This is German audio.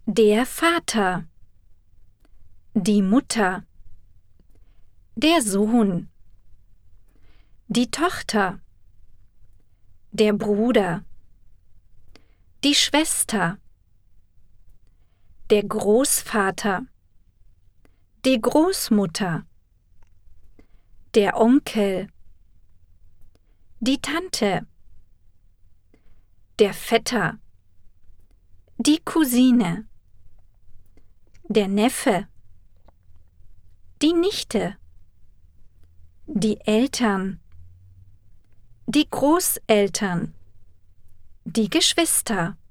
Der Vater, die Mutter, der Sohn, die Tochter, der Bruder, die Schwester, der Großvater, die Großmutter, der Onkel, die Tante, der Vetter, die Cousine, der Neffe, die Nichte, die Eltern, die Großeltern, die Geschwister,